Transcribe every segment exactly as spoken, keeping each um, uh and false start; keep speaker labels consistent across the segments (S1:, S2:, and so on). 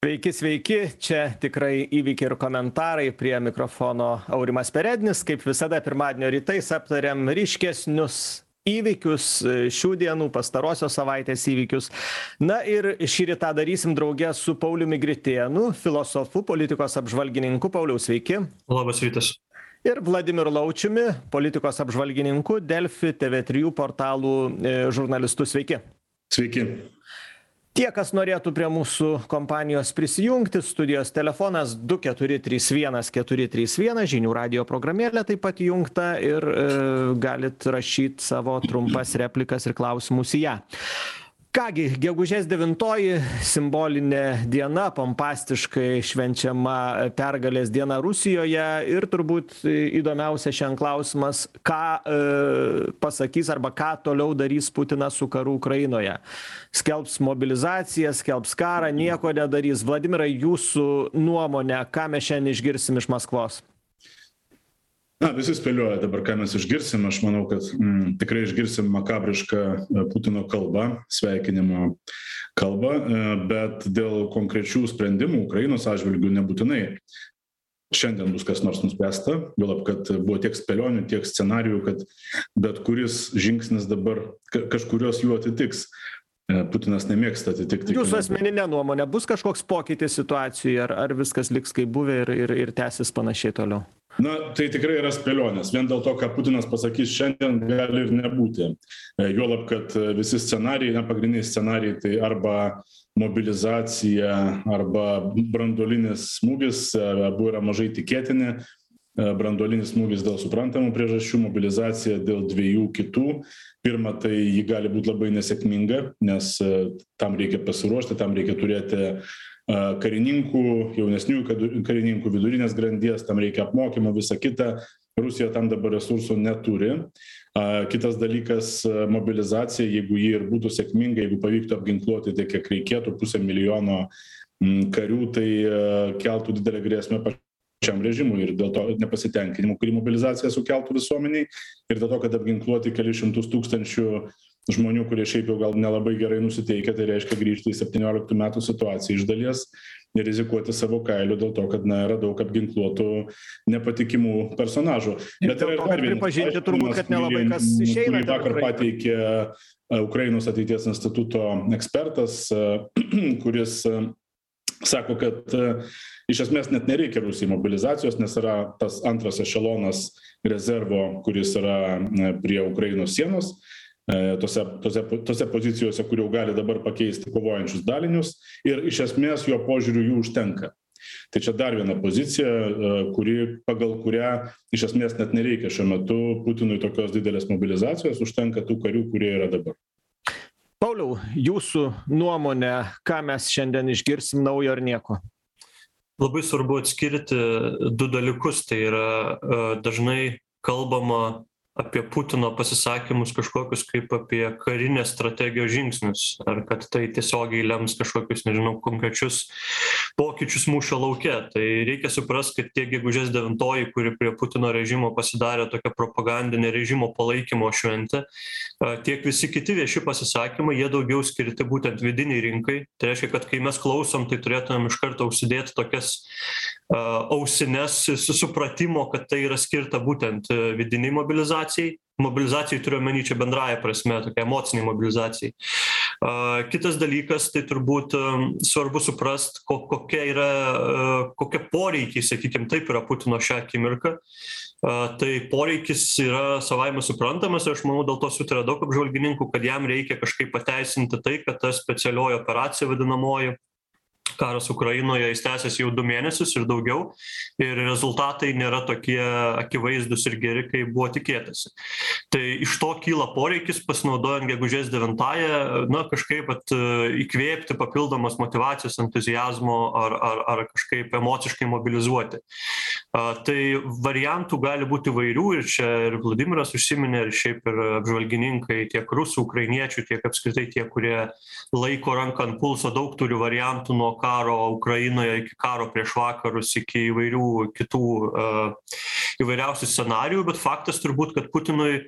S1: Sveiki, sveiki, čia tikrai įvykiai ir komentarai, prie mikrofono Aurimas Perednis, kaip visada pirmadienio rytais aptariam ryškesnius įvykius, šių dienų, pastarosios savaitės įvykius. Na ir šį rytą darysim draugę su Pauliumi Gritėnu, filosofu, politikos apžvalgininku. Pauliau, sveiki.
S2: Labas rytas.
S1: Ir Vladimiru Laučiumi, politikos apžvalgininku, Delfi, T V trys portalų žurnalistu. Sveiki.
S3: Sveiki.
S1: Tie, kas norėtų prie mūsų kompanijos prisijungti, studijos telefonas du keturi trys vienas keturi trys vienas, žinių radijo programėlė taip pat įjungta ir e, galit rašyti savo trumpas replikas ir klausimus į ją. Kągi, gegužės devintoji simbolinė diena, pompastiškai švenčiama pergalės diena Rusijoje ir turbūt įdomiausia šiandien klausimas, ką e, pasakys arba ką toliau darys Putinas su karu Ukrainoje. Skelbs mobilizaciją, skelbs karą, nieko nedarys. Vladimirai, jūsų nuomonė, ką mes šiandien išgirsim iš Maskvos?
S3: Na, visi spėlioja dabar, ką mes išgirsim. Aš manau, kad mm, tikrai išgirsim makabrišką Putino kalbą, sveikinimo kalbą, bet dėl konkrečių sprendimų Ukrainos atžvilgių nebūtinai šiandien bus kas nors nuspręsta, juolab, kad buvo tiek spėlionių, tiek scenarijų, kad bet kuris žingsnis dabar kažkurios jų atitiks. Putinas nemėgsta atitikti.
S1: Jūsų asmeninė nuomonė, bus kažkoks pokytis situacijoje, ar, ar viskas liks kaip buvę ir, ir, ir tęsis panašiai toliau?
S3: Na, tai tikrai yra spėlionės. Vien dėl to, ką Putinas pasakys šiandien, gali ir nebūti. Juolab, kad visi scenarijai, na, pagrindiniai scenarijai, tai arba mobilizacija, arba branduolinis smūgis, abu yra mažai tikėtini. Branduolinis smūgis dėl suprantamų priežasčių, mobilizacija dėl dviejų kitų. Pirma, tai ji gali būti labai nesėkminga, nes tam reikia pasiruošti, tam reikia turėti karininkų, jaunesnių karininkų, vidurinės grandies, tam reikia apmokymų, visą kitą. Rusija tam dabar resursų neturi. Kitas dalykas - mobilizacija, jeigu ji ir būtų sėkminga, jeigu pavyktų apginkluoti tiek, kiek reikėtų, pusę milijono karių, tai keltų didelę grėsmę pačiam režimui ir dėl to nepasitenkinimų, kurį mobilizacija sukeltų visuomeniai ir dėl to, kad apginkluoti keli šimtus tūkstančių žmonių, kurie šiaip jau gal nelabai gerai nusiteikia, tai reiškia grįžti į septynioliktų metų situaciją iš dalies ir rizikuoti savo kailiu dėl to, kad na, yra daug apginkluotų nepatikimų personažų.
S1: Ir bet yra ir dar vienas pripažinti turbūt, kad nelabai kas išeina.
S3: Kurį vakar pateikė Ukrainos ateities instituto ekspertas, kuris sako, kad iš esmės net nereikia Rusijai mobilizacijos, nes yra tas antras ešelonas rezervo, kuris yra prie Ukrainos sienos, tose, tose, tose pozicijose, kur jau gali dabar pakeisti kovojančius dalinius ir iš esmės jo požiūrių jų užtenka. Tai čia dar viena pozicija, kuri, pagal kurią iš esmės net nereikia šiuo metu Putinui tokios didelės mobilizacijos, užtenka tų karių, kurie yra dabar.
S1: Pauliau, jūsų nuomonė, ką mes šiandien išgirsim naujo ar nieko?
S2: Labai svarbu atskirti du dalykus. Tai yra dažnai kalbama apie Putino pasisakymus kažkokius kaip apie karinės strategijos žingsnius, ar kad tai tiesiogiai lems kažkokius, nežinau, konkrečius pokyčius mūšio lauke. Tai reikia suprasti, kad tiek gegužės devintoji, kuri prie Putino režimo pasidarė tokia propagandinė režimo palaikymo šventė, tiek visi kiti vieši pasisakymai, jie daugiau skirti būtent vidiniai rinkai. Tai reiškia, kad kai mes klausom, tai turėtumėm iš karto užsidėti tokias uh, ausines su supratimo, kad tai yra skirta būtent vidiniai mobilizacijai. Mobilizacijai turiu omeny čia bendraja prasme, tokia emociniai mobilizacijai. Uh, kitas dalykas, tai turbūt um, svarbu suprast, ko, kokia yra, uh, kokie poreikiai, sakykime, taip yra Putino šią akimirką. Uh, tai poreikis yra savaime suprantamas ir aš manau, dėl to sutarė daug apžvalgininkų, kad jam reikia kažkaip pateisinti tai, kad ta specialioji operacija vadinamoji, karas Ukrainoje, jis tęsiasi jau du mėnesius ir daugiau ir rezultatai nėra tokie akivaizdus ir geri, kaip buvo tikėtasi. Tai iš to kyla poreikis pasinaudojant gegužės devintąją, na, kažkaip at, įkvėpti papildomas motyvacijos, entuzijazmo ar, ar, ar kažkaip emociškai mobilizuoti. A, tai variantų gali būti įvairių ir čia ir Vladimiras užsiminė ir šiaip ir apžvalgininkai tiek rusų, ukrainiečių, tiek apskritai tie, kurie laiko ranką ant pulso, daug turi variantų nuo karo Ukrainoje iki karo prieš vakarus, iki įvairių kitų uh, įvairiausių scenarijų, bet faktas turbūt, kad Putinui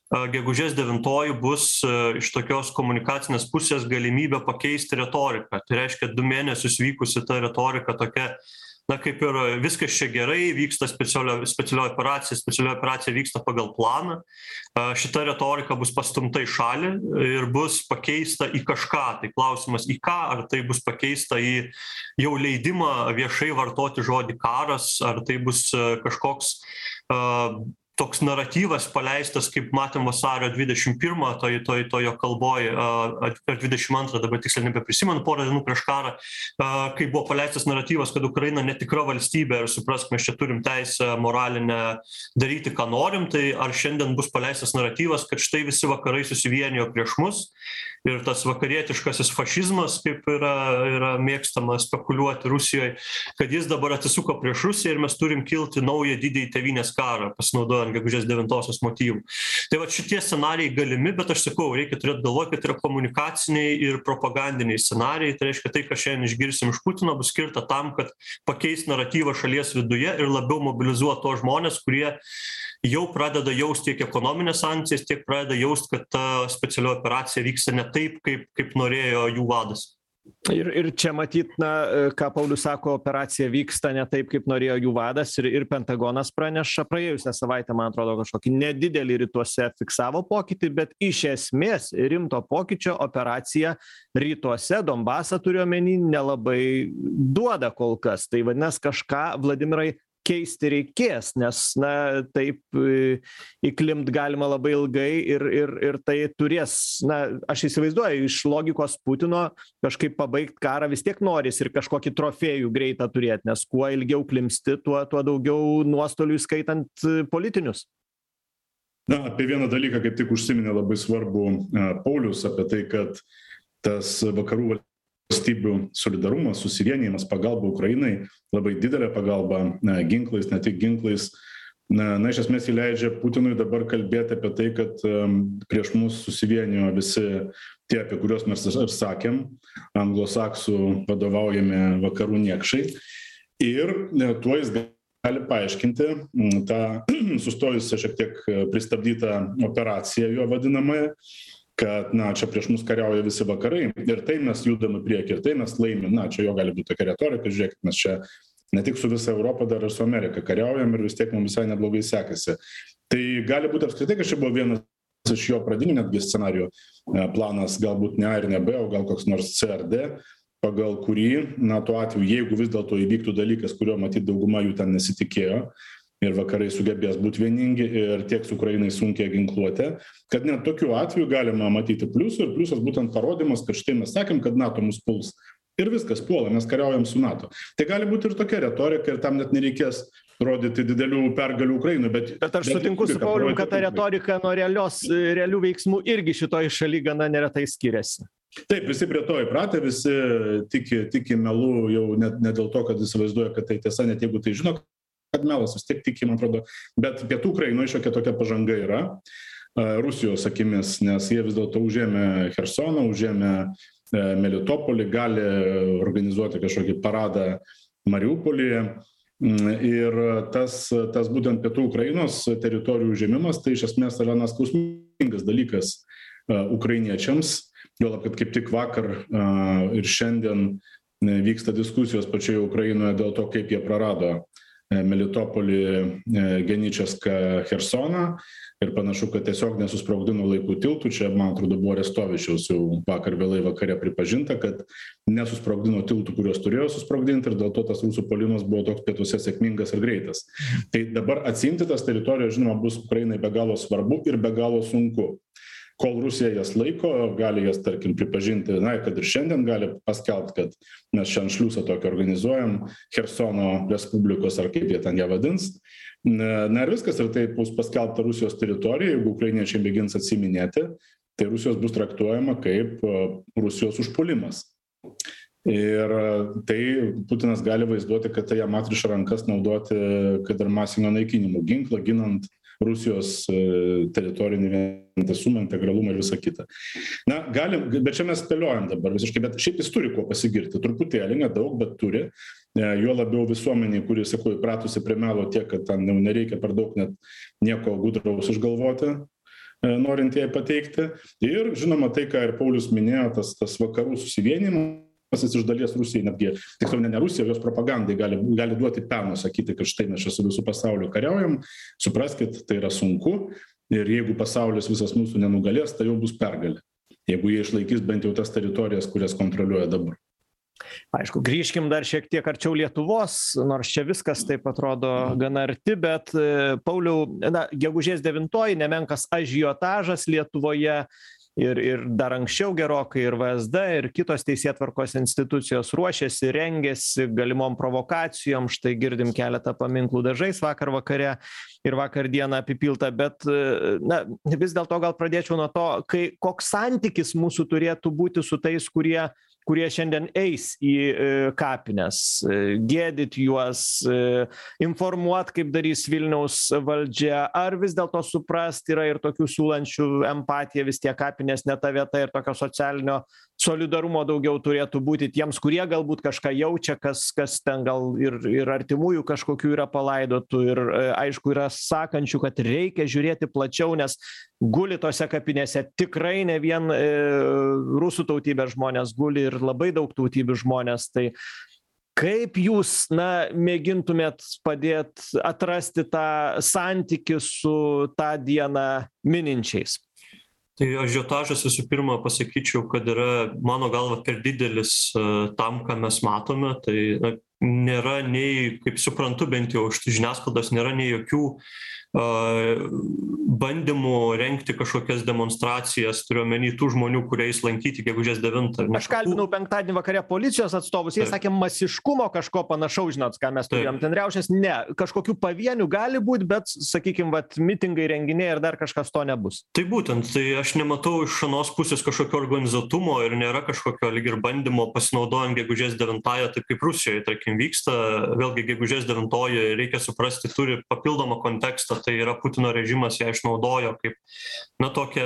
S2: gegužės devintoji bus iš tokios komunikacinės pusės galimybė pakeisti retoriką. Tai reiškia, du mėnesius vykusi ta retorika tokia, na kaip ir viskas čia gerai, vyksta specialioji specialioji operacija, specialioji operacija vyksta pagal planą. Šita retorika bus pastumta į šalį ir bus pakeista į kažką. Tai klausimas į ką, ar tai bus pakeista į jau leidimą viešai vartoti žodį karas, ar tai bus kažkoks uh, toks naratyvas paleistas, kaip matėm vasario dvidešimt pirmą, toj, toj, tojo kalboj, ar dvidešimt antrą, dabar tiksliai nebeprisimenu, porą dienų prieš karą, kai buvo paleistas naratyvas, kad Ukraina netikra valstybė ir suprask, mes čia turim teisę moralinę daryti, ką norim, tai ar šiandien bus paleistas naratyvas, kad štai visi vakarai susivienijo prieš mus ir tas vakarietiškasis fašizmas, kaip yra, yra mėgstama spekuliuoti Rusijoje, kad jis dabar atsisuko prieš Rusiją ir mes turim kilti naują didįjį tėvynės karą, pasinaudojant gegužės devintosios motyvų. Tai va šitie scenarijai galimi, bet aš sakau, reikia turėti galvoj, kad yra komunikaciniai ir propagandiniai scenarijai. Tai reiškia, tai, ką šiandien išgirsim iš Putino, bus skirta tam, kad pakeis naratyvą šalies viduje ir labiau mobilizuoti tos žmonės, kurie jau pradeda jausti tiek ekonominės sankcijas, tiek pradeda jausti, kad ta specialioji operacija vyksta ne taip, kaip, kaip norėjo jų vadas.
S1: Ir, ir čia matyt, na, ką Paulius sako, operacija vyksta ne taip, kaip norėjo jų vadas ir, ir Pentagonas praneša praėjusią savaitę, man atrodo, kažkokį nedidelį rytuose fiksavo pokytį, bet iš esmės rimto pokyčio operacija rytuose, Donbasą turiuomenį, nelabai duoda kol kas. Tai vadinasi, kažką, Vladimirai, keisti reikės, nes, na, taip įklimt galima labai ilgai ir, ir, ir tai turės, na, aš įsivaizduoju, iš logikos Putino kažkaip pabaigti karą vis tiek noris ir kažkokį trofėjų greitą turėti, nes kuo ilgiau klimsti, tuo, tuo daugiau nuostolių skaitant politinius.
S3: Na, apie vieną dalyką kaip tik užsiminė labai svarbu Paulius, apie tai, kad tas vakarų valstybių solidarumas, susivienijimas, pagalba Ukrainai, labai didelė pagalba ginklais, ne tik ginklais. Na, na, iš esmės įleidžia Putinui dabar kalbėti apie tai, kad um, prieš mus susivienijo visi tie, apie kuriuos mes ir sakėm, anglosaksų vadovaujami vakarų niekšai. Ir ne, tuo jis gali paaiškinti tą sustojusią šiek tiek pristabdytą operaciją, jo vadinamąją, kad, na, čia prieš mus kariauja visi vakarai ir tai mes judame prieki, ir tai mes laimim. Na, čia jo gali būti tokia retorika, žiūrėkit, mes čia ne tik su visa Europa, dar ir su Amerika kariaujam ir vis tiek mums visai neblogai sekasi. Tai gali būti apskritai, kad čia buvo vienas iš jo pradinių netgi scenarijų planas, galbūt ne A ir ne B, o gal koks nors C ar D, pagal kurį, na, tuo atveju, jeigu vis dėlto įvyktų dalykas, kurio matyt dauguma jų ten nesitikėjo, ir vakarai sugebės būti vieningi ir tiek su Ukrainai sunkiai ginkluotė, kad net tokiu atveju galima matyti pliusų ir pliusas būtent parodimas, kad štai mes sakėm, kad NATO mus puls ir viskas puola, mes kariaujam su NATO. Tai gali būti ir tokia retorika ir tam net nereikės rodyti didelių pergalių Ukrainai. Bet,
S1: bet aš bet sutinku su Paulium, kad ta retorika nuo realios, realių veiksmų irgi šitoj šaly gana neretai skiriasi.
S3: Taip, visi prie to įpratę, visi tiki, tiki melu jau ne, ne dėl to, kad įsivaizduoja, kad tai tiesa, net jeigu tai žino, kad melas vis tiek tiki, man atrodo, bet pietų Ukrainoje šiokia tokia pažanga yra Rusijos akimis, nes jie vis dėlto užėmė Chersoną, užėmė Melitopolį, gali organizuoti kažkokį paradą Mariupolyje ir tas, tas būtent pietų Ukrainos teritorijų užėmimas, tai iš esmės yra skausmingas dalykas ukrainiečiams, juolab, kad kaip tik vakar ir šiandien vyksta diskusijos pačioje Ukrainoje dėl to, kaip jie prarado Melitopolį, Geničeską, Chersoną ir panašu, kad tiesiog nesusprogdino laikų tiltų. Čia, man atrodo, buvo Arestovičiaus jau vakar vėlai vakare pripažinta, kad nesusprogdino tiltų, kuriuos turėjo susprogdinti ir dėl to tas rusų puolimas buvo toks pietuose sėkmingas ir greitas. Tai dabar atsiimti tas teritorijas, žinoma, bus Ukrainai be galo svarbu ir be galo sunku. Kol Rusija jas laiko, gali jas, tarkim, pripažinti, na, kad ir šiandien gali paskelbti, kad mes šiandien šliusą tokį organizuojam, Chersono Respublikos, ar kaip jie ten ją vadins. Na ir viskas, ir tai bus paskelbta Rusijos teritorija, jeigu ukrainiečiai mėgins atsiminėti, tai Rusijos bus traktuojama kaip Rusijos užpuolimas. Ir tai Putinas gali vaizduoti, kad tai jam atriša rankas naudoti, kad ir masinio naikinimo ginklą, ginant Rusijos teritorinį vientisumą, integralumą ir visą kitą. Na, galim, bet čia mes spėliojam dabar visiškai, bet šiaip jis turi kuo pasigirti, truputėlį, nedaug, bet turi. Jo labiau visuomeniai, kuri, sakau, įpratusi prie melo tiek, kad ten nereikia per daug net nieko gudraus išgalvoti. norint jai pateikti. Ir žinoma, tai, ką ir Paulius minėjo, tas, tas vakarų susivienimas iš dalies Rusijai, netgi, tiksliau ne, ne Rusija, jos propagandai gali, gali duoti peno, sakyti, kad štai mes čia su visų pasauliu kariaujam, supraskit, tai yra sunku ir jeigu pasaulis visas mūsų nenugalės, tai jau bus pergalė, jeigu jie išlaikys bent jau tas teritorijas, kurias kontroliuoja dabar.
S1: Aišku, grįžkim dar šiek tiek arčiau Lietuvos, nors čia viskas taip atrodo gana arti, bet Pauliau, na, gegužės devintoji nemenkas ažiotažas Lietuvoje ir, ir dar anksčiau gerokai ir V S D, ir kitos teisėtvarkos institucijos ruošiasi, rengėsi galimom provokacijom, štai girdim keletą paminklų dažais vakar vakare ir vakar dieną apipilta, bet na, vis dėlto gal pradėčiau nuo to, kai, koks santykis mūsų turėtų būti su tais, kurie kurie šiandien eis į e, kapines, e, gėdyt juos, e, informuot, kaip darys Vilniaus valdžia, ar vis dėlto suprast, yra ir tokių siūlančių empatiją, vis tiek kapinės ne ta vieta ir tokio socialinio solidarumo daugiau turėtų būti tiems, kurie galbūt kažką jaučia, kas, kas ten gal ir, ir artimųjų kažkokių yra palaidotų ir e, aišku yra sakančių, kad reikia žiūrėti plačiau, nes guli tose kapinėse tikrai ne vien e, rusų tautybės žmonės guli ir labai daug tautybių žmonės. Tai kaip jūs, na, mėgintumėt padėt atrasti tą santykį su tą dieną mininčiais?
S2: Tai ažiotažas visų pirma pasakyčiau, kad yra mano galva per didelis uh, tam, ką mes matome. Tai na, nėra nei, kaip suprantu, bent jau iš žiniasklaidos, nėra nei jokių bandymų rengti kažkokias demonstracijas, turiuomenį tų žmonių, kuriais lankyti gegužės devintą.
S1: Aš kalbinau penktadienį vakare policijos atstovus, jie Taip. sakė masiškumo kažko panašaus, žinot, ką mes turėjom ten riaušės, ne, kažkokių pavienių gali būti, bet, sakykime, vat, mitingai, renginiai ir dar kažkas to nebus.
S2: Tai būtent, tai aš nematau iš anos pusės kažkokio organizuotumo ir nėra kažkokio lyg ir bandymo pasinaudojant gegužės devintąją, taip kaip Rusijoje, tarkim, vyksta, vėlgi gegužės devintoji, reikia suprasti, turi papildomą kontekstą. Tai yra Putino režimas ją išnaudojo kaip na, tokią,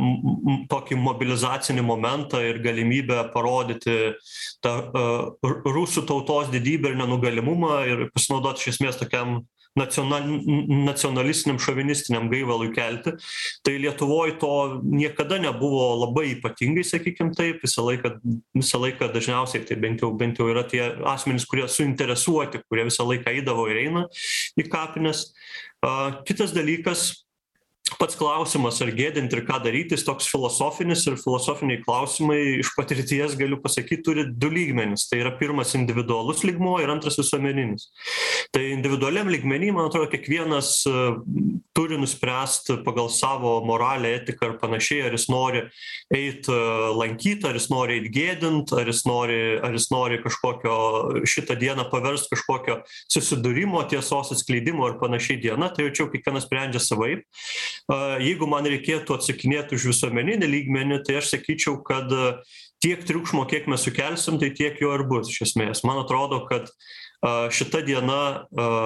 S2: m, tokį mobilizacinį momentą ir galimybę parodyti tą uh, rusų tautos didybę ir nenugalimumą ir pasinaudoti iš esmės tokiam nacional, nacionalistiniam, šovinistiniam gaivalui kelti. Tai Lietuvoje to niekada nebuvo labai ypatingai, sakykime taip, visą laiką, visą laiką dažniausiai tai bent jau, bent jau yra tie asmenys, kurie suinteresuoti, kurie visą laiką eidavo ir eina į kapines. Uh, kitas dalykas, pats klausimas, ar gėdinti ir ką daryti, jis toks filosofinis ir filosofiniai klausimai iš patirties, galiu pasakyti, turi du lygmenis. Tai yra pirmas individualus lygmuo ir antras visuomeninis. Tai individualiam lygmenį, man atrodo, kiekvienas uh, turi nuspręsti pagal savo moralę, etiką ir panašiai, ar jis nori eiti uh, lankyti, ar jis nori eiti gėdinti, ar jis nori, ar jis nori kažkokio šitą dieną paversti kažkokio susidūrimo, tiesos atskleidimo ir panašiai diena, tai jau čia kiekvienas sprendžia savaip. Jeigu man reikėtų atsakinėti už visuomeninį lygmenį, tai aš sakyčiau, kad tiek triukšmo, kiek mes sukelsim, tai tiek jo ir bus iš esmės. Man atrodo, kad šita diena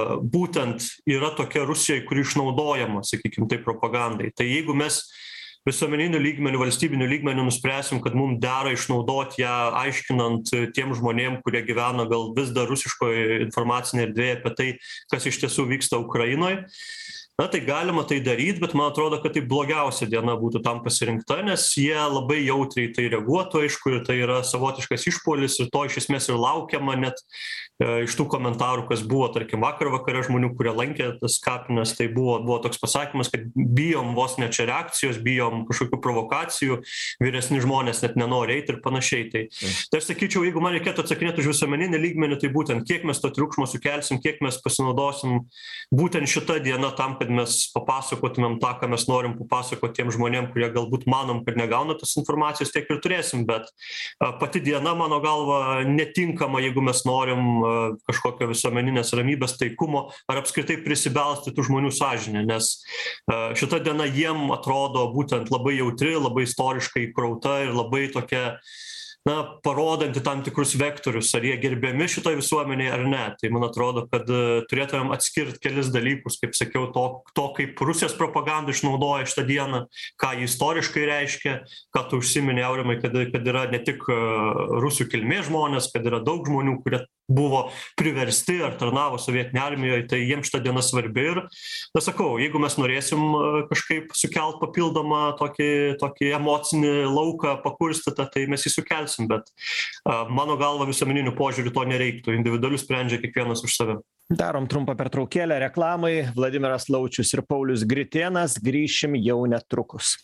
S2: būtent yra tokia Rusijoje, kuri išnaudojama, sakykime, tai propagandai. Tai jeigu mes visuomeninių lygmenių, valstybinių lygmenių nuspręsim, kad mums dera išnaudoti ją, aiškinant tiem žmonėm, kurie gyvena gal vis dar rusiškoje informacinėje erdvėje apie tai, kas iš tiesų vyksta Ukrainoje, na, tai galima tai daryti, bet man atrodo, kad tai blogiausia diena būtų tam pasirinkta, nes jie labai jautriai tai reaguotų, aišku, ir tai yra savotiškas išpuolis ir to iš esmės ir laukiama net e, iš tų komentarų, kas buvo, tarkim, vakar vakare žmonių, kurie lankė tas kapines, tai buvo, buvo toks pasakymas, kad bijom vos ne čia reakcijos, bijom kažkokių provokacijų, vyresni žmonės net nenori eiti ir panašiai. Tai, tai aš sakyčiau, jeigu man reikėtų atsakinėti už visuomeninį lygmenį, tai būtent kiek mes to triukšmo sukelsim, kiek mes pasinaudosim būtent šitą dieną tam, kad mes papasakotumėm tą, ką mes norim papasakoti tiem žmonėm, kurie galbūt manom, kad negauna tos informacijos, tiek ir turėsim, bet pati diena, mano galva, netinkama, jeigu mes norim kažkokio visuomeninės ramybės, taikumo ar apskritai prisibelsti tų žmonių sąžinę, nes šita diena jiem atrodo būtent labai jautri, labai istoriškai įkrauta ir labai tokia, na, parodanti tam tikrus vektorius, ar jie gerbiami šitoje visuomenėje ar ne. Tai man atrodo, kad uh, turėtumėm atskirti kelis dalykus, kaip sakiau, to, to kaip Rusijos propaganda išnaudoja šitą dieną, ką jį istoriškai reiškia, ką tu užsiminė, Aurimai, kad, kad yra ne tik uh, rusų kilmės žmonės, kad yra daug žmonių, kurie buvo priversti ar tarnavo sovietinėje armijoje, tai jiems šita diena svarbi ir, na sakau, jeigu mes norėsim kažkaip sukelt papildomą tokį, tokį emocinį lauką pakurstytą, tai mes jį sukelsim, bet mano galva visuomeniniu požiūriu to nereiktų, individualiu sprendžia kiekvienas už save.
S1: Darom trumpą pertraukėlę reklamai. Vladimiras Laučius ir Paulius Gritėnas, grįšim jau netrukus.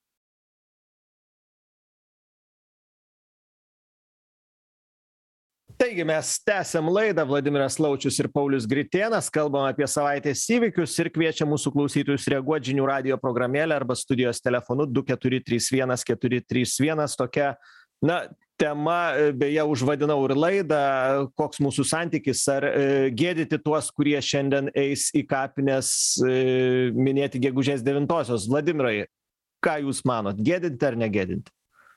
S1: Taigi mes tęsiam laidą, Vladimiras Laučius ir Paulius Gritėnas, kalbam apie savaitės įvykius ir kviečia mūsų klausytojus reaguoti žinių radijo programėlę arba studijos telefonu du keturi trys vienas keturi trys vienas. Tokia, na, tema, beje, užvadinau ir laidą, koks mūsų santykis, ar e, gėdyti tuos, kurie šiandien eis į kapines e, minėti gegužės devintosios. Vladimirai, ką jūs manot, gėdinti ar negėdinti?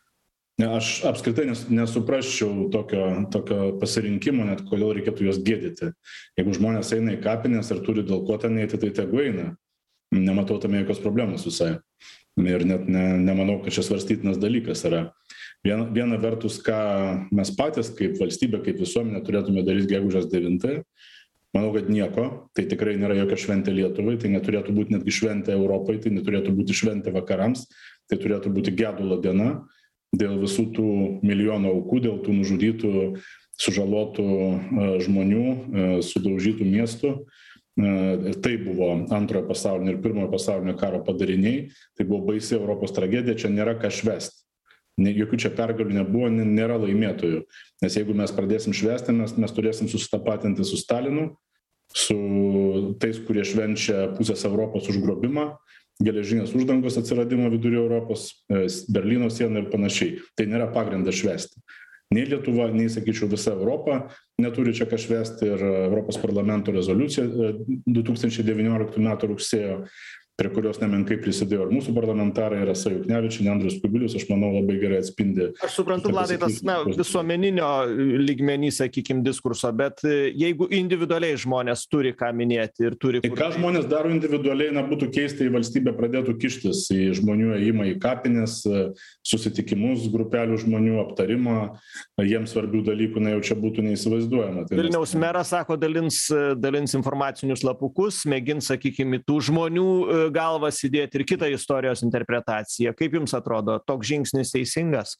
S3: Aš apskritai nes, nesuprasčiau tokio, tokio pasirinkimo, net kodėl reikėtų juos gėdyti. Jeigu žmonės eina į kapines ir turi dėl ko ten eiti, tai tegu eina. Nematau tame jokios problemos visai. Ir net ne, nemanau, kad čia svarstytinas dalykas yra. Viena, viena vertus, ką mes patys kaip valstybė, kaip visuomenė turėtume daryti gegužės devintąją, manau, kad nieko. Tai tikrai nėra jokia šventė Lietuvai, tai neturėtų būti netgi šventė Europai, tai neturėtų būti šventė vakarams, tai turėtų būti gedulo diena. Dėl visų tų milijonų aukų, dėl tų nužudytų, sužalotų žmonių, sudaužytų miestų. Ir tai buvo antrojo pasaulinio ir pirmojo pasaulinio karo padariniai. Tai buvo baisi Europos tragedija, čia nėra ką švęsti. Jokių čia pergalių nebuvo, nėra laimėtojų. Nes jeigu mes pradėsim švęsti, mes, mes turėsim susitapatinti su Stalinu, su tais, kurie švenčia pusės Europos užgrobimą, geležinės uždangos atsiradimo vidurio Europos, Berlyno siena ir panašiai. Tai nėra pagrindas švęsti. Nei Lietuva, nei, sakyčiau, visa Europa neturi čia ką švęsti ir Europos parlamento rezoliucija du tūkstančiai devynioliktų metų rugsėjo, prie kurios nemenkai prisidėjo ir mūsų parlamentarai, Rasa Juknevičienė, Andrius Kubilius, aš manau, labai gerai atspindi.
S1: Aš suprantu, Vladai, tas, na, visuomeninio lygmenį, sakykime, diskurso, bet jeigu individualiai žmonės turi ką minėti ir turi...
S3: Tai ką žmonės daro individualiai, na, būtų keista, į valstybę pradėtų kištis į žmonių ėjimą į kapines, susitikimus grupelių žmonių, aptarimą, jiems svarbių dalykų, na, jau čia būtų neįsivaizduojama. Tai
S1: Vilniaus meras sako, dalins, dalins informacinius lapukus, mėgins, sakykime, tų žmonių galvas įdėti ir kitą istorijos interpretaciją. Kaip jums atrodo, toks žingsnis teisingas?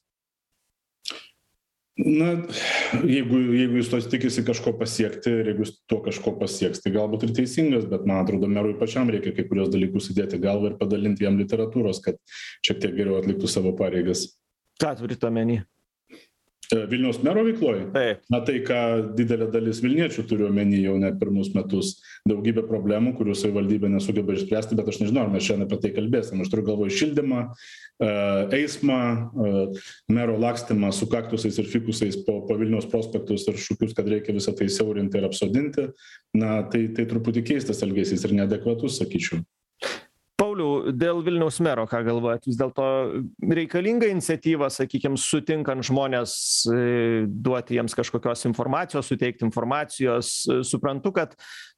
S3: Na, jeigu, jeigu jis tos tikisi kažko pasiekti ir jeigu jis to kažko pasieks, tai galbūt ir teisingas, bet man atrodo, merui pačiam reikia kai kurios dalykus įdėti galvą ir padalinti jam literatūros, kad šiek tiek geriau atliktų savo pareigas.
S1: Ką turite omeny?
S3: Vilniaus mero veikloje?
S1: Taip.
S3: Na tai, ką didelė dalis Vilniečių turiu omeny jau net pirmus metus. Daugybė problemų, kurių savivaldybė nesugeba išspręsti, bet aš nežinau, ar mes šiandien apie tai kalbėsim. Aš turiu galvoje šildymą, eismą, mero lakstymą su kaktusais ir fikusais po, po Vilniaus prospektus ir šūkius, kad reikia visą tai siaurinti ir apsodinti. Na tai, tai truputį keistas elgesys ir neadekvatus, sakyčiau.
S1: Pauliau, dėl Vilniaus mero, ką galvojat, vis dėlto reikalinga iniciatyva, sakykime, sutinkant žmonės, duoti jiems kažkokios informacijos, suteikti informacijos. Suprantu, kad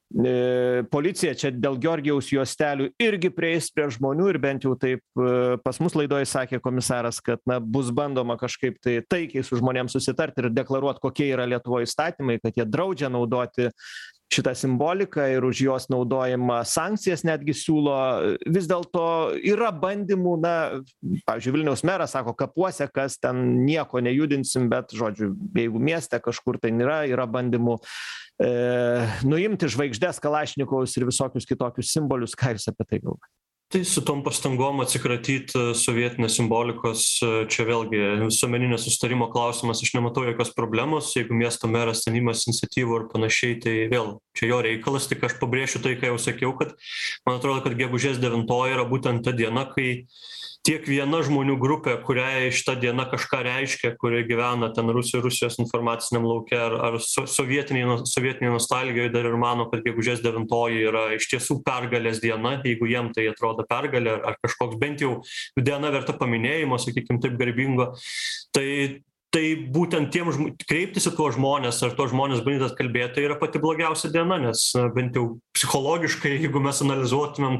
S1: e, policija čia dėl Georgijaus juostelių irgi prieis prie žmonių ir bent jau taip e, pas mus laidoje sakė komisaras, kad na, bus bandoma kažkaip tai taikiai su žmonėms susitarti ir deklaruoti, kokie yra Lietuvoje įstatymai, kad jie draudžia naudoti šitą simboliką ir už jos naudojimą sankcijas netgi siūlo. Vis dėlto yra bandymų, na, pavyzdžiui, Vilniaus meras sako, kapuose, kas ten nieko nejudinsim, bet, žodžiu, jeigu mieste kažkur tai yra, yra bandymų e, nuimti žvaigždės, kalašnikovus ir visokius kitokius simbolius. Ką jūs apie tai galvojate?
S2: Tai su tom pastangom atsikratyti sovietinės simbolikos, čia vėlgi visuomeninio sustarimo klausimas, aš nematau jokios problemos, jeigu miesto meras ten imasi iniciatyvų ir panašiai, tai vėl čia jo reikalas, tik aš pabrėšiu tai, ką jau sakiau, kad man atrodo, kad gegužės devintoji yra būtent ta diena, kai tiek viena žmonių grupė, kuriai šita diena kažką reiškia, kuri gyvena ten Rusijos, Rusijos informaciniam lauke ar, ar sovietiniai, sovietiniai nostalgijoje dar ir mano, kad gegužės devintoji yra iš tiesų pergalės diena, jeigu jiem tai atrodo pergalė ar kažkoks bent jau diena verta paminėjimo, sakykime taip garbingo, tai tai būtent tiem žm... kreiptis į tuos žmonės ar tuos žmonės bandyti atkalbėti, tai yra pati blogiausia diena, nes bent jau psichologiškai, jeigu mes analizuotumėm,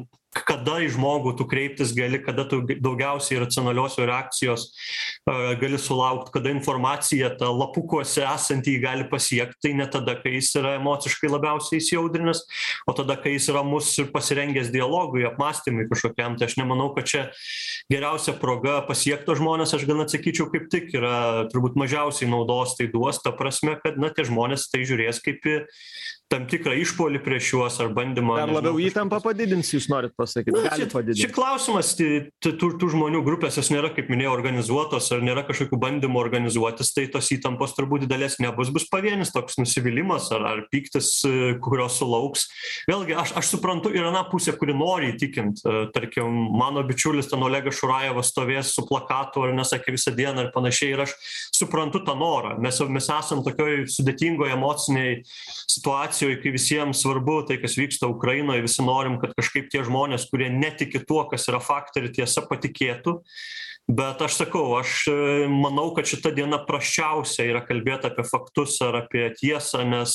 S2: kada į žmogų tu kreiptis gali, kada tu daugiausiai racionaliosios reakcijos uh, gali sulaukti, kada informacija ta lapukuose esantį gali pasiekti, tai ne tada, kai jis yra emociškai labiausiai įsiaudrinęs, o tada, kai jis yra mūsų pasirengęs dialogui, apmąstymui kažkokiam. Tai aš nemanau, kad čia geriausia proga pasiekto žmonės, aš gal atsakyčiau, kaip tik yra turbūt mažiausiai naudos tai duos, ta prasme, kad na, tie žmonės tai žiūrės kaip į tam tikrą išpuolį prieš juos ar bandymą.
S1: Dar labiau įtampą padidins, jūs norit pasakyti,
S2: Na,
S1: gali
S2: čia,
S1: padidinti.
S2: čia klausimas, tai, tai tų, tų žmonių grupės, jos nėra, kaip minėjau, organizuotos ar nėra kažkokių bandymų organizuotis, tai tos įtampos turbūt didelės nebus, bus pavienis toks nusivylimas ar, ar pyktis, kurios sulauks. Vėlgi, aš, aš suprantu, yra na pusė, kuri nori įtikinti. Tarkim, mano bičiulis ten Olegas Šurajevas stovės su plakatu ar nesakė visą dieną ir panašiai, ir aš suprantu tą norą. Mes, mes esam tokioj sudėtingoje emociniai situacijoje, kai visiems svarbu tai, kas vyksta Ukrainoje, visi norim, kad kažkaip tie žmonės, kurie netiki tuo, kas yra faktai ir tiesa, patikėtų. Bet aš sakau, aš manau, kad šita diena prasčiausia yra kalbėti apie faktus ar apie tiesą, nes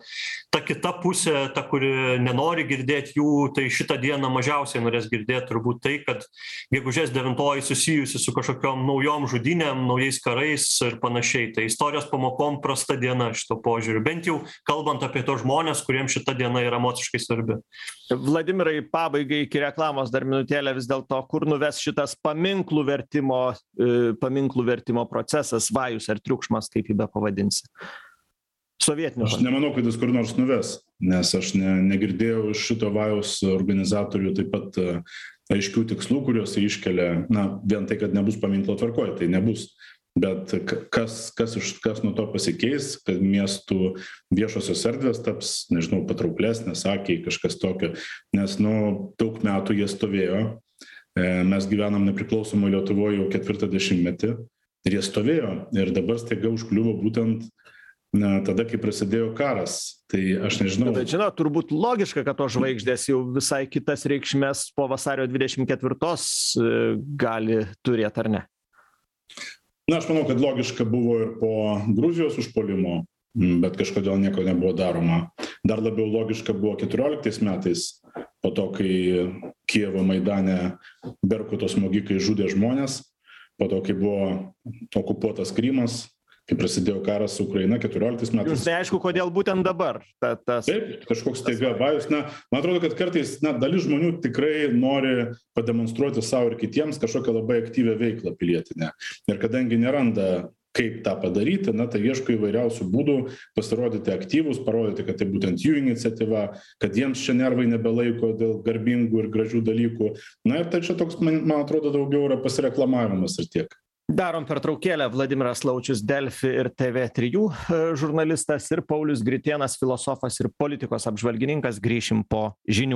S2: ta kita pusė, ta, kuri nenori girdėti jų, tai šitą dieną mažiausiai norės girdėti turbūt tai, kad gegužės devintoji susijusi su kažkokiom naujom žudynėm, naujais karais ir panašiai. Tai istorijos pamokom prasta diena šito požiūriu, bent jau kalbant apie tos žmonės, kuriems šita diena yra emociškai svarbi.
S1: Vladimirai, pabaigai iki reklamos dar minutėlę vis dėlto, kur nuves šitas paminklų vertimo, paminklų vertimo procesas, vajus ar triukšmas, kaip jį be pavadinsi. Sovietinių.
S3: Aš nemanau, kad jis kur nors nuves, nes aš ne, negirdėjau iš šito vajus organizatorių taip pat aiškių tikslų, kuriuos jie iškelia, na, vien tai, kad nebus paminklo tvarkoj, tai nebus. Bet kas, kas, iš, kas nuo to pasikeis, kad miestų viešosios erdvės taps, nežinau, patrauklesnės, akiai, kažkas tokio, nes, nu, daug metų jie stovėjo, mes gyvenam nepriklausomai Lietuvoje jau ketvirtą dešimtmetį ir jie stovėjo ir dabar staiga užkliuvo būtent na, tada, kai prasidėjo karas. Tai aš nežinau.
S1: Bet žinot, turbūt logiška, kad tos žvaigždės jau visai kitas reikšmės po vasario dvidešimt ketvirtos gali turėti, ar ne?
S3: Na, aš manau, kad logiška buvo ir po Gruzijos užpuolimo, bet kažkodėl nieko nebuvo daroma. Dar labiau logiška buvo keturioliktais metais, po to, kai Kijevo Maidane Berkuto smogikai žudė žmonės, po to, kai buvo okupuotas Krymas, kai prasidėjo karas su Ukraina keturioliktais metais.
S1: Jums neaišku, kodėl būtent dabar? Ta, tas...
S3: Taip, kažkoks staiga vajus. Na, man atrodo, kad kartais na, dalis žmonių tikrai nori pademonstruoti savo ir kitiems kažkokią labai aktyvią veiklą pilietinę. Ir kadangi neranda, kaip tą padaryti, na, tai ieško įvairiausių būdų pasirodyti aktyvus, parodyti, kad tai būtent jų iniciatyva, kad jiems čia nervai nebelaiko dėl garbingų ir gražių dalykų. Na ir tai čia toks, man, man atrodo, daugiau yra pasireklamavimas ir tiek.
S1: Darom pertraukėlę. Vladimiras Laučius, Delfi ir T V trijų žurnalistas ir Paulius Gritėnas, filosofas ir politikos apžvalgininkas. Grįšim po žinių.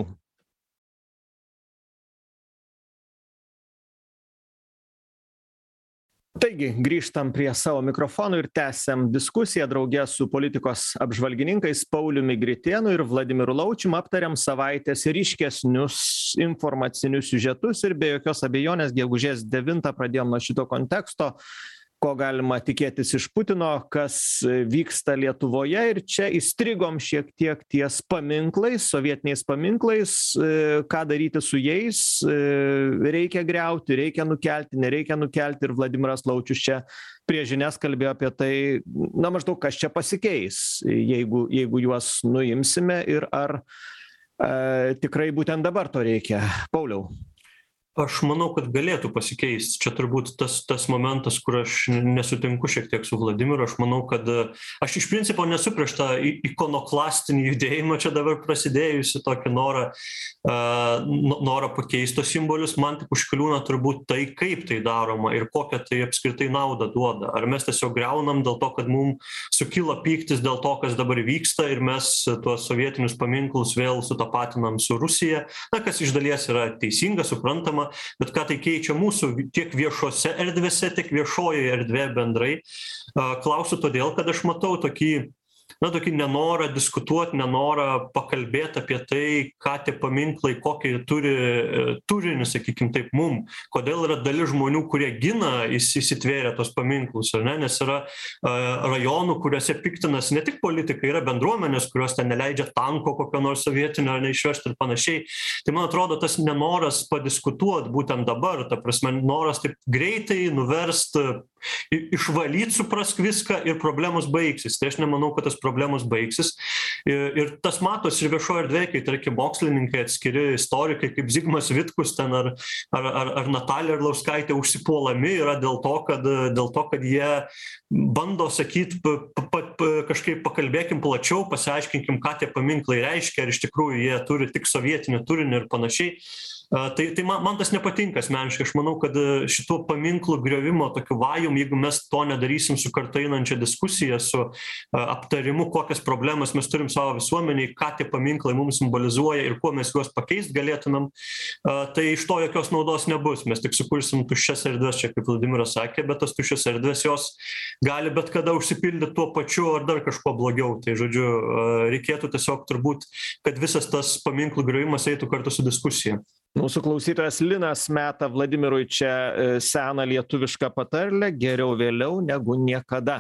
S1: Taigi, grįžtam prie savo mikrofonų ir tęsiam diskusiją drauge su politikos apžvalgininkais Pauliumi Gritėnu ir Vladimiru Laučium. Aptariam savaitės ryškesnius informacinius siužetus ir be jokios abejonės gegužės devintą pradėjom nuo šito konteksto, ko galima tikėtis iš Putino, kas vyksta Lietuvoje, ir čia įstrigom šiek tiek ties paminklais, sovietiniais paminklais, ką daryti su jais, reikia griauti, reikia nukelti, nereikia nukelti, ir Vladimiras Laučius čia prie žinias kalbėjo apie tai, na maždaug kas čia pasikeis, jeigu, jeigu juos nuimsime ir ar e, tikrai būtent dabar to reikia. Pauliau.
S2: Aš manau, kad galėtų pasikeisti. Čia turbūt tas, tas momentas, kur aš nesutinku šiek tiek su Vladimiru. Aš manau, kad aš iš principo nesu prieš tą ikonoklastinį judėjimą, čia dabar prasidėjusi tokį norą, uh, norą pakeisti tos simbolius. Man tik užkliūna turbūt tai, kaip tai daroma ir kokią tai apskritai naudą duoda. Ar mes tiesiog griaunam dėl to, kad mums sukilo pyktis dėl to, kas dabar vyksta, ir mes tuos sovietinius paminklus vėl sutapatinam su Rusija, na, kas iš dalies yra teisinga, suprantama. Bet ką tai keičia mūsų tiek viešose erdvėse, tiek viešojoje erdvėje bendrai. Klausiu todėl, kad aš matau tokį na, tokį nenorą diskutuoti, nenorą pakalbėti apie tai, ką tie paminklai, kokį turi turinį, sakykime taip, mum. Kodėl yra dalis žmonių, kurie gina įsitvėrę tos paminklus, ar ne? Nes yra uh, rajonų, kuriuose piktinas ne tik politikai, yra bendruomenės, kurios ten neleidžia tanko kokio nors sovietinio ar neišvežti ir panašiai. Tai man atrodo, tas nenoras padiskutuoti būtent dabar, ta prasme, noras taip greitai nuverst, išvalyti, suprask viską ir problemos baigsis. Tai aš nemanau, kad tas problemos baigsis. Ir, ir tas matos ir viešoje erdvėje, kai, tarkim, mokslininkai, atskiri istorikai, kaip Zigmas Vitkus ten ar, ar, ar, ar Natalija Arlauskaitė užsipuolami yra dėl to, kad, dėl to, kad jie bando sakyti, pa, pa, pa, kažkaip pakalbėkim plačiau, pasiaiškinkim, ką tie paminklai reiškia, ar iš tikrųjų jie turi tik sovietinį turinį ir panašiai. Uh, tai tai man, man tas nepatinka asmeniškai. Aš manau, kad šituo paminklų griovimo tokiu vajum, jeigu mes to nedarysim su kartu einančia diskusija, su uh, aptarimu, kokias problemas mes turim savo visuomeniai, ką tie paminklai mums simbolizuoja ir kuo mes juos pakeisti galėtumėm, uh, tai iš to jokios naudos nebus. Mes tik sukursim tuščias erdves, čia kaip Vladimiras sakė, bet tas tuščias erdves jos gali bet kada užsipildyti tuo pačiu ar dar kažko blogiau. Tai žodžiu, uh, reikėtų tiesiog turbūt, kad visas tas paminklų griovimas eitų kartu su diskusija.
S1: Mūsų klausytojas Linas meta Vladimirui čia seną lietuvišką patarlę: geriau vėliau negu niekada.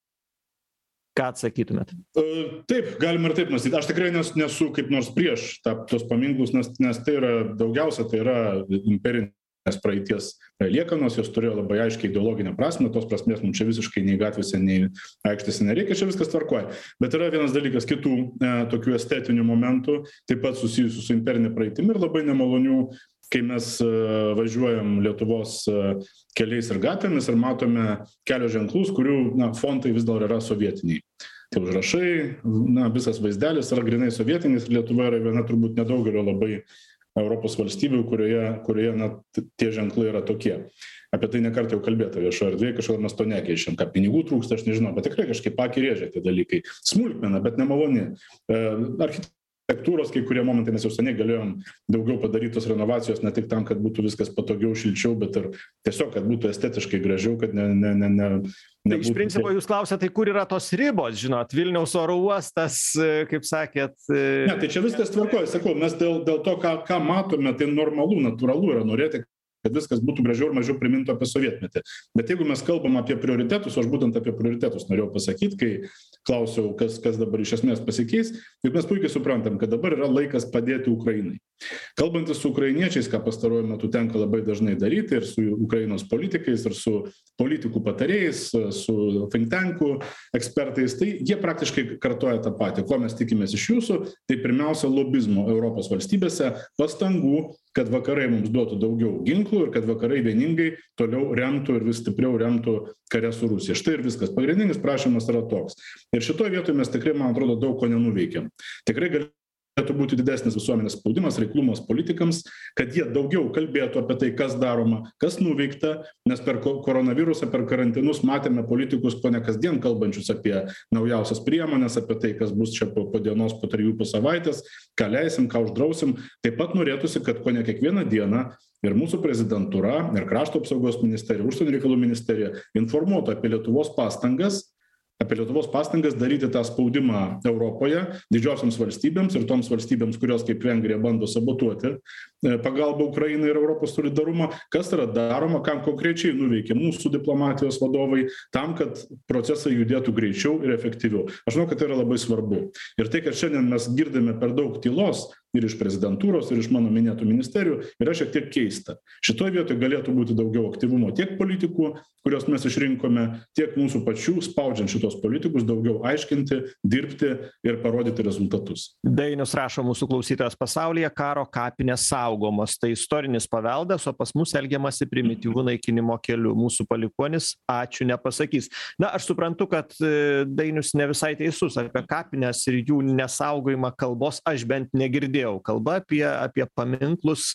S1: Ką atsakytumėt?
S3: Taip, galima ir taip mąstyti. Aš tikrai nes, nesu kaip nors prieš ta, tos paminklus, nes, nes tai yra daugiausia, tai yra imperinės praeities liekanos, jos turėjo labai aiškiai ideologinę prasmę, tos prasmės mums čia visiškai nei gatvėse, nei aikštėse nereikia, čia viskas tvarkoja. Bet yra vienas dalykas kitų e, tokių estetinių momentų, taip pat susijusių su imperinė praeitimi ir labai nemalonių, kai mes e, važiuojam Lietuvos e, keliais ir gatvėmis ir matome kelio ženklus, kurių na, fontai vis dar yra sovietiniai. Tie užrašai, na, visas vaizdelis yra grinai sovietinis ir Lietuva yra viena turbūt nedaugelio labai Europos valstybių, kurioje, kurioje na, tie ženklai yra tokie. Apie tai nekartą jau kalbėta viešoje erdvėje, kažkodėl mes to nekeičiam, ką pinigų trūksta, aš nežinau, bet tikrai kažkaip akį rėžia tie dalykai. Smulkmena, bet nemaloni. E, architektūros kai kurie momentai, mes jau seniai galėjom daugiau padarytos renovacijos, ne tik tam, kad būtų viskas patogiau, šilčiau, bet ir tiesiog, kad būtų estetiškai gražiau, kad ne... ne, ne, ne
S1: Tai iš principo jūs klausėte, tai kur yra tos ribos, žinot, Vilniaus oro uostas, kaip sakėt.
S3: Ne, tai čia viskas tvarkoja, sakau, mes dėl, dėl to, ką, ką matome, tai normalu, natūralu yra norėti, kad viskas būtų gražiau ir mažiau primintų apie sovietmetį. Bet jeigu mes kalbam apie prioritetus, aš būtent apie prioritetus norėjau pasakyti, kai klausiau, kas, kas dabar iš esmės pasikeis, juk mes puikiai suprantam, kad dabar yra laikas padėti Ukrainai. Kalbantis su ukrainiečiais, ką pastaruoju metu tenka labai dažnai daryti, ir su Ukrainos politikais, ir su politikų patarėjais, su think tankų ekspertais, tai jie praktiškai kartoja tą patį. Ko mes tikimės iš jūsų, tai pirmiausia lobizmo Europos valstybėse, pastangų, kad vakarai mums duotų daugiau ginklų ir kad vakarai vieningai toliau remtų ir vis stipriau remtų kare su Rusija. Štai ir viskas. Pagrindinis prašymas yra toks. Ir šitoje vietoje mes tikrai, man atrodo, daug ko nenuveikėm. Tikrai galėtų būti didesnis visuomenės spaudimas, reiklumas politikams, kad jie daugiau kalbėtų apie tai, kas daroma, kas nuveikta, nes per koronavirusą, per karantinus matėme politikus po ne kasdien kalbančius apie naujausias priemonės, apie tai, kas bus čia po, po dienos, po trijų, po savaitės, ką leisim, ką uždrausim. Taip pat norėtųsi, kad ko ne kiekvieną dieną ir mūsų prezidentūra, ir Krašto apsaugos ministerija, Užsienio reikalų ministerija informuotų apie Lietuvos pastangas, apie Lietuvos pastangas daryti tą spaudimą Europoje, didžiosioms valstybėms ir toms valstybėms, kurios kaip Vengrija bando sabotuoti pagalbą Ukrainai ir Europos solidarumą, kas yra daroma, kam konkrečiai nuveikia mūsų diplomatijos vadovai, tam, kad procesai judėtų greičiau ir efektyviau. Aš žinau, kad tai yra labai svarbu. Ir tai, kad šiandien mes girdime per daug tylos, ir iš prezidentūros, ir iš mano minėtų ministerijų, yra šiek tiek keista. Šitoje vietoje galėtų būti daugiau aktyvumo tiek politikų, kurios mes išrinkome, tiek mūsų pačių, spaudžiant šitos politikus, daugiau aiškinti, dirbti ir parodyti rezultatus.
S1: Dainius rašo mūsų klausytojas: pasaulyje karo kapinės saugomos. Tai istorinis paveldas, o pas mus elgiamasi primityvų naikinimo keliu. Mūsų palikuonis ačiū nepasakys. Na, aš suprantu, kad Dainius ne visai teisus. Apie kapines ir jų nesaugojimą kalbos aš bent negirdėjau. Kalba apie, apie paminklus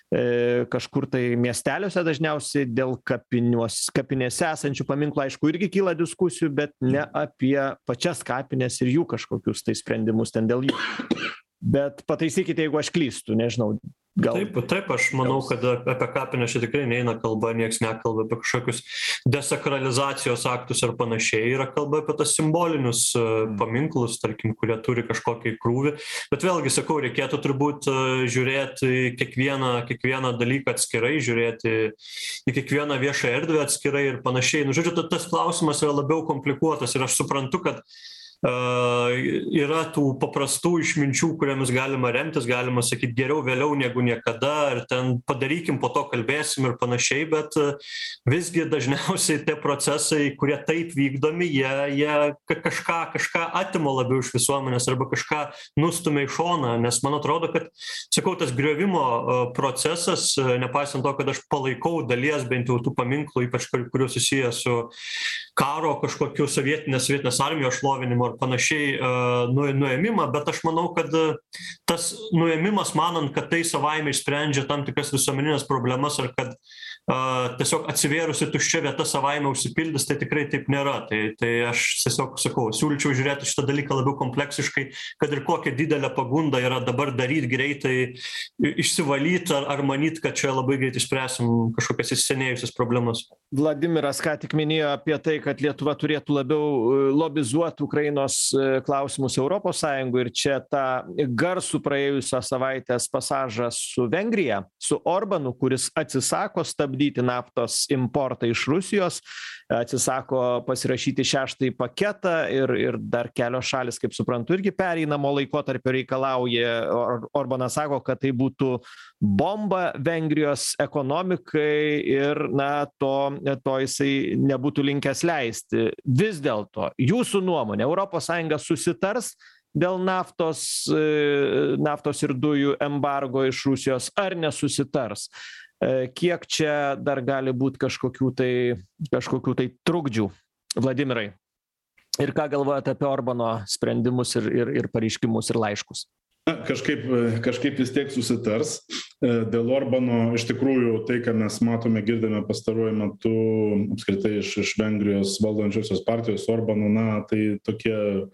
S1: e, kažkur tai miesteliuose dažniausiai dėl kapinios, kapinėse esančių paminklų, aišku, irgi kyla diskusijų, bet ne apie pačias kapines ir jų kažkokius tai sprendimus ten dėl jų. Bet pataisykite, jeigu aš klystu, nežinau. Gal...
S2: Taip, taip, aš manau, kad apie kapines čia tikrai neina kalba, nieks nekalba apie kažkokius desakralizacijos aktus ar panašiai, yra kalba apie tas simbolinius mm. paminklus, tarkim, kurie turi kažkokį krūvį. Bet vėlgi, sakau, reikėtų turbūt žiūrėti kiekvieną, kiekvieną dalyką atskirai, žiūrėti į kiekvieną viešą erdvę atskirai ir panašiai. Nu, žodžiu, tas klausimas yra labiau komplikuotas ir aš suprantu, kad Uh, yra tų paprastų išminčių, kuriamis galima remtis, galima sakyti geriau vėliau negu niekada, ir ten padarykim, po to kalbėsim ir panašiai, bet uh, visgi dažniausiai tie procesai, kurie taip vykdomi, jie, jie kažką, kažką atima labiau iš visuomenės arba kažką nustumia į šoną, nes man atrodo, kad, sakau, tas griovimo uh, procesas, uh, nepaisant to, kad aš palaikau dalies bent jau tų paminklų, ypač kurių susiję su karo kažkokiu sovietinės, sovietinės armijos šlovinimu ar panašiai uh, nuėmimą, bet aš manau, kad uh, tas nuėmimas, manant, kad tai savaime išsprendžia tam tikras visuomeninės problemas ar kad uh, tiesiog atsivėrusi tuščia vieta savaime užsipildys, tai tikrai taip nėra. Tai, tai aš tiesiog sakau, siūlyčiau žiūrėti šitą dalyką labiau kompleksiškai, kad ir kokia didelė pagunda yra dabar daryti greitai, išsivalyti ar, ar manyti, kad čia labai greitai išspręsim kažkokias įsisenėjusias problemas.
S1: Vladimiras ką tik minėjo apie tai, kad Lietuva turėtų labiau lobizuoti Ukrainos klausimus Europos Sąjungų, ir čia tą garsų praėjusią savaitės pasažą su Vengrija, su Orbanu, kuris atsisako stabdyti naftos importą iš Rusijos, atsisako pasirašyti šeštąjį paketą ir, ir dar kelios šalis, kaip suprantu, irgi pereinamo laikotarpio reikalauja. Or, Orbanas sako, kad tai būtų bomba Vengrijos ekonomikai ir na, to, to jisai nebūtų linkęs leisti. Vis dėlto, jūsų nuomonė, Europos Sąjunga susitars dėl naftos, naftos ir dujų embargo iš Rusijos ar nesusitars? Kiek čia dar gali būti kažkokių tai, kažkokių tai trukdžių, Vladimirai? Ir ką galvojate apie Orbano sprendimus ir, ir, ir pareiškimus ir laiškus?
S3: Na, kažkaip, kažkaip vis tiek susitars. Dėl Orbano iš tikrųjų tai, ką mes matome, girdime pastaruoju metu apskritai iš, iš Vengrijos valdančiosios partijos Orbano, na, tai tokie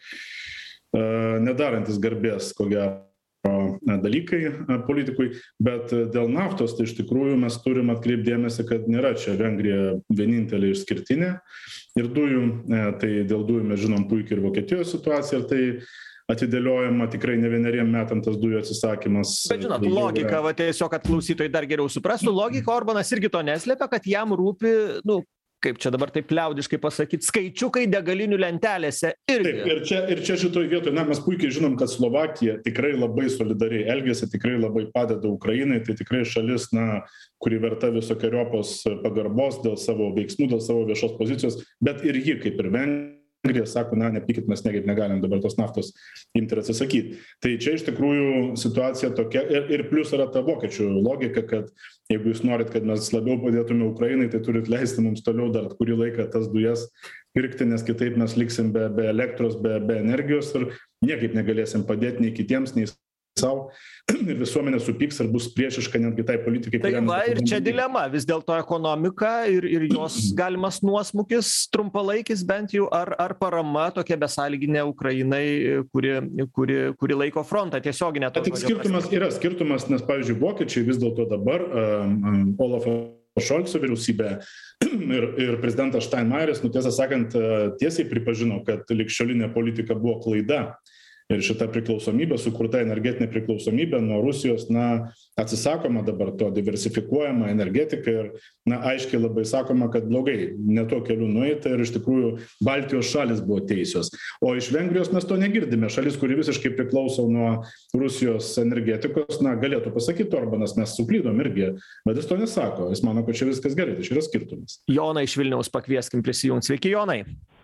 S3: uh, nedarantis garbės, ko gero, dalykai politikui, bet dėl naftos tai iš tikrųjų mes turim atkreipdėmėsi, kad nėra čia Vengrija vienintelė išskirtinė ir dujų, tai dėl dujų mes žinom puikiai ir Vokietijos situaciją, ir tai atidėliojama tikrai ne vieneriem metam tas dujų atsisakymas.
S1: Bet žinot, logika, va, tiesiog, kad klausytojai dar geriau suprastų, logika Orbanas irgi to neslėpia, kad jam rūpi, nu, kaip čia dabar taip liaudiškai pasakyti, skaičiukai degalinių lentelėse irgi. Taip,
S3: ir čia, ir čia šitoj vietoj, na, mes puikiai žinom, kad Slovakija tikrai labai solidariai elgėsi, tikrai labai padeda Ukrainai, tai tikrai šalis, na, kuri verta visokiojopos pagarbos dėl savo veiksmų, dėl savo viešos pozicijos, bet ir ji, kaip ir Vengrija, sako, na, nepykit, mes negaip negalim dabar tos naftos imti ir atsisakyti. Tai čia iš tikrųjų situacija tokia, ir, ir plus yra ta vokiečių logika, kad jeigu jūs norit, kad mes labiau padėtume Ukrainai, tai turit leisti mums toliau dar kurį laiką tas dujas pirkti, nes kitaip mes liksim be, be elektros, be, be energijos ir niekaip negalėsim padėti nei kitiems, nei savo. Ir visuomenė supyks ir bus priešiška netgi tai politikai.
S1: Tai va, ir čia dilema, vis dėlto ekonomika ir, ir jos galimas nuosmukis trumpalaikis bent jau, ar, ar parama tokia besąlyginė Ukrainai, kuri, kuri, kuri laiko frontą tiesioginę.
S3: Tik skirtumas yra skirtumas, nes, pavyzdžiui, vokiečiai vis dėlto dabar um, Olafo Šolco vyriausybė ir, ir prezidentas Steinmeieris, nu tiesą sakant, tiesiai pripažino, kad ligšiolinė politika buvo klaida. Ir šita priklausomybė, sukurta energetinė priklausomybė nuo Rusijos, na, atsisakoma dabar to, diversifikuojama energetika ir, na, aiškiai labai sakoma, kad blogai, ne tuo keliu nueita ir iš tikrųjų Baltijos šalis buvo teisios. O iš Vengrijos mes to negirdime. Šalis, kuri visiškai priklauso nuo Rusijos energetikos, na, galėtų pasakyti Orbanas, mes suklydom irgi, bet jis to nesako. Jis mano, kad čia viskas gerai, tai čia yra skirtumas.
S1: Joną iš Vilniaus pakvieskim prisijungti. Sveiki, Jonai.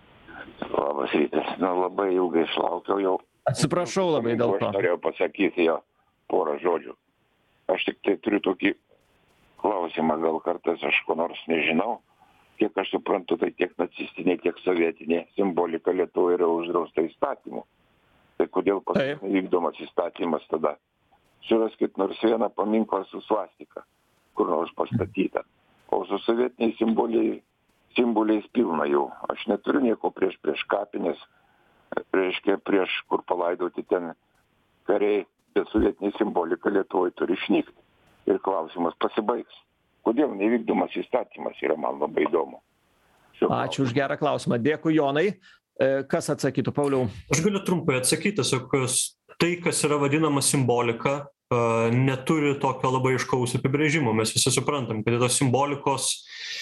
S4: Labas rytas. Na, labai ilgai išlaukiau jau.
S1: Atsiprašau labai dėl to.
S4: Aš norėjau pasakyti jo porą žodžių. Aš tik tai turiu tokį klausimą, gal kartais aš ko nors nežinau. Kiek aš suprantu, tai tiek nacistinė, tiek sovietinė simbolika Lietuvoje yra uždrausta įstatymu. Tai kodėl pas vykdomas įstatymas tada? Suraskit nors vieną paminklą su svastika, kur nors pastatyta. O su sovietiniais simboliais, simboliais pilna jau. Aš neturiu nieko prieš prieš kapinės, reiškia prieš, kur palaidoti ten kariai, bet sovietinė simbolika Lietuvoje turi išnykti. ir klausimas pasibaigs. Kodėl nevykdomas įstatymas yra man labai įdomu.
S1: Ačiū už gerą klausimą. Dėkui, Jonai. Kas atsakytų, Pauliau?
S2: Aš galiu trumpai atsakyti, tiesiog tai, kas yra vadinama simbolika, neturi tokio labai aiškaus apibrėžimo. Mes visi suprantam, kad į tos simbolikos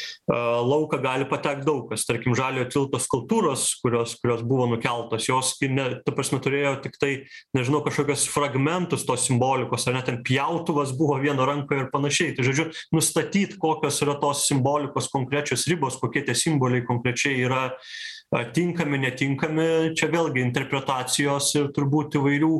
S2: lauką gali patekti daug kas. Tarkim, Žaliojo tilto skulptūros, kurios, kurios buvo nukeltos, jos, ne, ta prasme, turėjo tik tai, nežinau, kažkokios fragmentus tos simbolikos, ar net ten pjautuvas buvo vieno rankoje ir panašiai. Tai žodžiu, nustatyti, kokios yra tos simbolikos konkrečios ribos, kokie tie simboliai konkrečiai yra tinkami, netinkami, čia vėlgi interpretacijos ir turbūt įvairių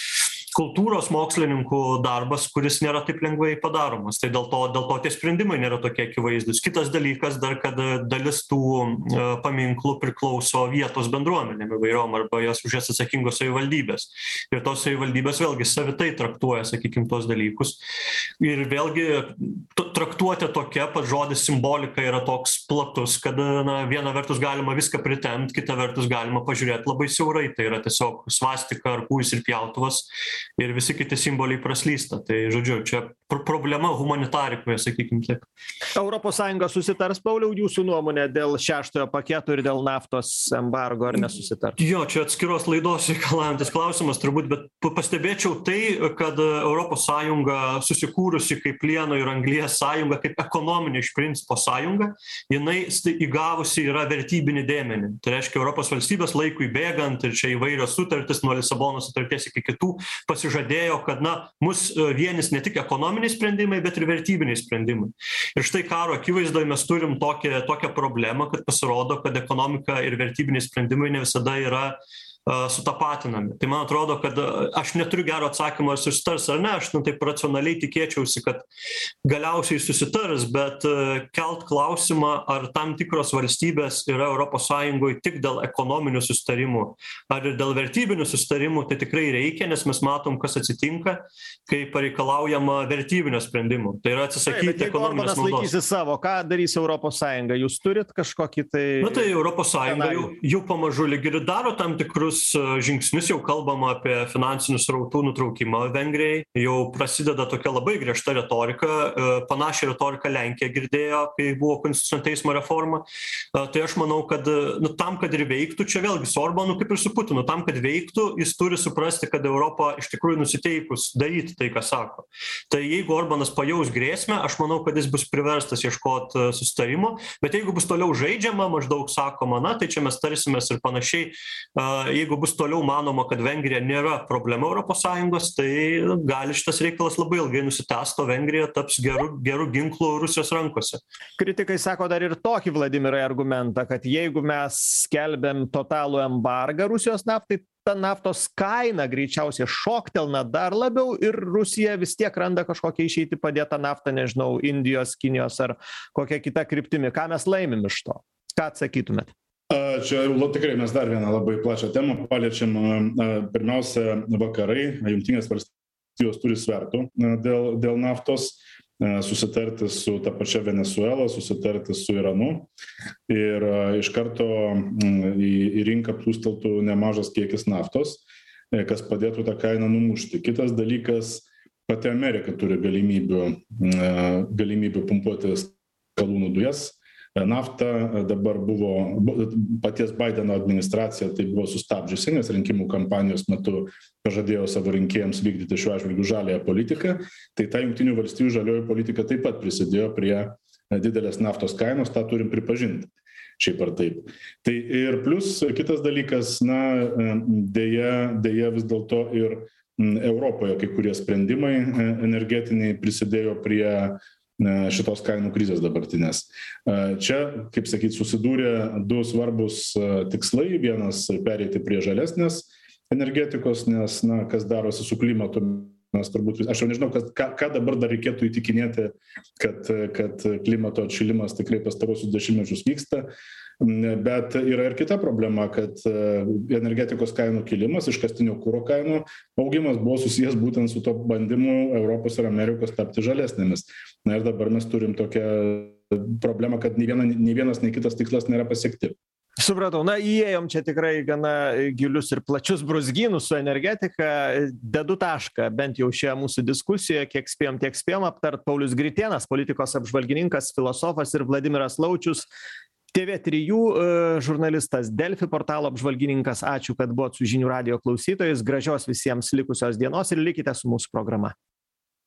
S2: kultūros mokslininkų darbas, kuris nėra taip lengvai padaromas. Tai dėl to, dėl to tie sprendimai nėra tokie akivaizdus. Kitas dalykas dar, kad dalis tų paminklų priklauso vietos bendruomenėm įvairiom arba jas už jas atsakingos savivaldybės. Ir tos savivaldybės vėlgi savitai traktuoja, sakykime, tos dalykus. Ir vėlgi traktuotė tokia, pat žodis simbolika yra toks platus, kad na, viena vertus galima viską pritempt, kita vertus galima pažiūrėti labai siaurai. Tai yra tiesiog svastika, arkūjis ir pjautuvas. Ir visi kiti simboliai praslysta. Tai, žodžiu, čia problema humanitarikoje, sakykime taip.
S1: Europos Sąjunga susitars, Pauliau, jūsų nuomonė dėl šeštojo paketo ir dėl naftos embargo, ar nesusitars?
S2: Jo, čia atskiros laidos reikalaujantis klausimas turbūt, bet pastebėčiau tai, kad Europos Sąjunga susikūrusi kaip plieno ir anglies sąjunga, kaip ekonominė iš principo sąjunga, jinai įgavusi yra vertybinį dėmenį. Tai reiškia, Europos valstybės laikui bėgant ir čia įvairios sutartis nuo Lisabonos sutarties iki kitų pasižadėjo, kad na, mus vienis ne tik ekonominiai sprendimai, bet ir vertybiniai sprendimai. Ir štai karo akivaizdoje mes turim tokią, tokią problemą, kad pasirodo, kad ekonomika ir vertybiniai sprendimai ne visada yra sutapatinami. Tai man atrodo, kad aš neturiu gero atsakymo, ar susitars ar ne, aš nu, taip racionaliai tikėčiausi, kad galiausiai susitars, bet kelt klausimą, ar tam tikros valstybės yra Europos Sąjungoje tik dėl ekonominių susitarimų, ar ir dėl vertybinių susitarimų, tai tikrai reikia, nes mes matom, kas atsitinka, kai pareikalaujama vertybinio sprendimų. Tai yra atsisakyti ekonominės naudos.
S1: Jeigu Orbanas laikysi savo, ką darys Europos Sąjunga? Jūs turit kažkokį tai...
S2: Na tai Europos Sąjunga jau, jau pamažu lyg ir daro tam tikrus žingsnius, jau kalbama apie finansinių srautų nutraukimą Vengrijai, jau prasideda tokia labai griežta retorika, panašią retoriką Lenkija girdėjo, kai buvo konstitucinio teismo reforma. Tai aš manau, kad nu, tam, kad ir veiktų, čia vėlgi su Orbanu kaip ir su Putinu, tam, kad veiktų, jis turi suprasti, kad Europa iš tikrųjų nusiteikus daryti tai, ką sako. Tai jeigu Orbanas pajaus grėsmę, aš manau, kad jis bus priverstas ieškoti susitarimo, bet jeigu bus toliau žaidžiama, maždaug sakoma, na, tai čia mes tarsimės ir panašiai, jeigu bus toliau manoma, kad Vengrija nėra problema Europos Sąjungos, tai gali šitas reikalas labai ilgai nusitęsti, o Vengrija taps geru, geru ginklu Rusijos rankose.
S1: Kritikai sako dar ir tokį, Vladimirai, argumentą, kad jeigu mes skelbiam totalų embargą Rusijos naftai, ta naftos kaina greičiausiai šoktelna dar labiau ir Rusija vis tiek randa kažkokią išeitį padėtą naftą, nežinau, Indijos, Kinijos ar kokia kita kryptimi. Ką mes laimim iš to? Ką atsakytumėt?
S3: Čia tikrai mes dar vieną labai plačią temą paliečiam. Pirmiausia, vakarai, Jungtinės valstijos turi svertų dėl, dėl naftos, susitarti su ta pačia Venesuela, susitarti su Iranu ir iš karto į, į rinką plūsteltų nemažas kiekis naftos, kas padėtų tą kainą numušti. Kitas dalykas, pati Amerika turi galimybių, galimybių pumpuoti skalūnų dujas. Nafta dabar buvo, paties Baideno administracija tai buvo sustabdžiusi, nes rinkimų kampanijos metu pažadėjo savo rinkėjams vykdyti šiuo atžvilgiu žaliąją politiką. Tai ta Jungtinių valstijų žalioji politika taip pat prisidėjo prie didelės naftos kainos, tą turim pripažinti. Šiaip ar taip. Tai ir plus kitas dalykas, na, dėja, dėja vis dėlto ir Europoje kai kurie sprendimai energetiniai prisidėjo prie šitos kainų krizės dabartinės. Čia, kaip sakyti, susidūrė du svarbus tikslai. Vienas - pereiti prie žalesnės energetikos, nes, na, kas darosi su klimatu, mes turbūt, aš jau nežinau, kas, ką, ką dabar dar reikėtų įtikinėti, kad, kad klimato atšilimas tikrai pastarosius dešimtmečius vyksta. Bet yra ir kita problema, kad energetikos kainų kilimas, iškastinio kuro kainų augimas buvo susijęs būtent su to bandymu Europos ir Amerikos tapti žalesnėmis. Na ir dabar mes turim tokią problemą, kad nei, viena, nei vienas, nei kitas tikslas nėra pasiekti.
S1: Supratau. Na, įėjom čia tikrai gana gilius ir plačius brūzgynus su energetika. Dedu tašką bent jau šioje mūsų diskusijoje. Kiek spėjom, tiek spėjom aptart. Paulius Gritėnas, politikos apžvalgininkas, filosofas, ir Vladimiras Laučius, T V trijų žurnalistas, Delfi portalo apžvalgininkas. Ačiū, kad buvot su Žinių radijo klausytojais. Gražios visiems likusios dienos ir likite su mūsų programa.